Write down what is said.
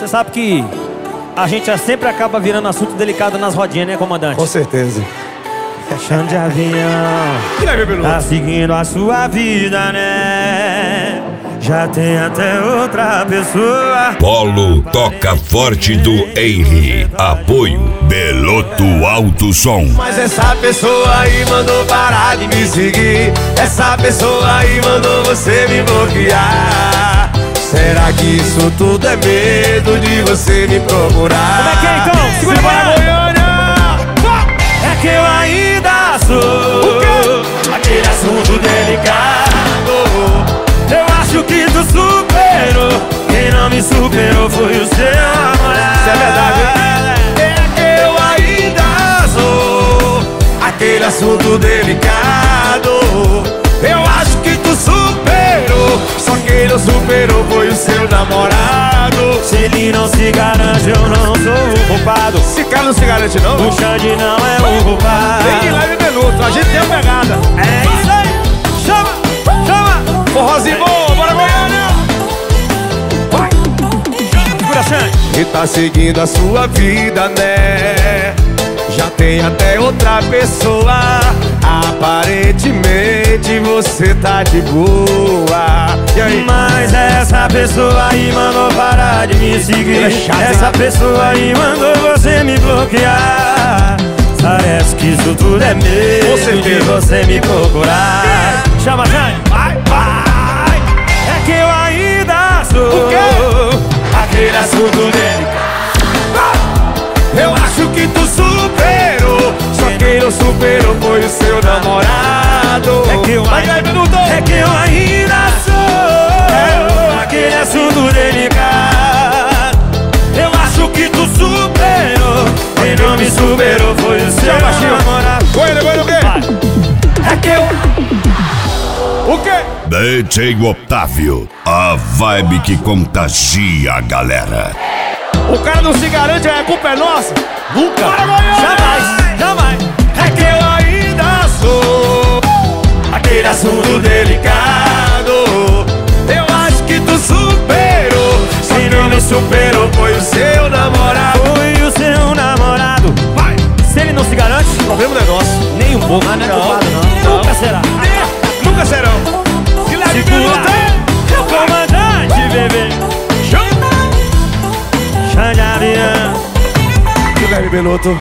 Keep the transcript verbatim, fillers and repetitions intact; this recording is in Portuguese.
Você sabe que a gente já sempre acaba virando assunto delicado nas rodinhas, né, comandante? Com certeza. Chão de avião, tá seguindo a sua vida, né? Já tem até outra pessoa. Polo toca forte do Henry. Apoio Beloto Alto Som. Mas essa pessoa aí mandou parar de me seguir. Essa pessoa aí mandou você me bloquear. Será que isso tudo é medo de você me procurar? Como é que é então? Segura para Goiânia! É que eu ainda sou aquele assunto delicado. Eu acho que tu superou. Quem não me superou foi o seu namorado. Isso é verdade, hein? É que eu ainda sou aquele assunto delicado. Eu acho que tu superou. Só quem não superou foi o seu namorado. Se ele não se garante, eu não sou o culpado. Esse cara não se garante não? O Xande não é o culpado. Vem de Live Beloto, a gente tem a pegada. É isso aí. Chama, chama. Forrozinho bom, bora Goiânia! Vai. Segura, Xande. E tá seguindo a sua vida, né? Já tem até outra pessoa. Aparentemente você tá de boa. E aí? Mas essa pessoa aí mandou parar de me seguir. É chato, essa hein? pessoa aí mandou você me bloquear. Parece que isso tudo é medo de você me procurar. Chama, Jane. Vai, vai. É que eu ainda sou O quê? aquele assunto delicado. Eu acho que tu superou. Só quem não superou foi o seu namorado. É que eu Vai, ainda, Live Beloto! é que eu ainda sou aquele assunto delicado. Eu acho que tu superou. Quem não me superou foi o seu namorado. Goiânia, Goiânia, o quê? É que eu... O quê? D J Otávio, a vibe que contagia a galera. O cara não se garante, a culpa é nossa? Nunca, Bora, Goiânia! jamais, jamais. É que eu ainda sou Aquele assunto delicado. Eu acho que tu superou. Só quem não me superou foi o seu namorado. foi o seu namorado. Vai! Se ele não se garante, O problema não é nosso. nem um pouco, mas não é Não, culpado não. não. Nunca será. Nunca serão. Que Live Beloto! Segura, comandante, bebê. Xande avião. Que Live Beloto!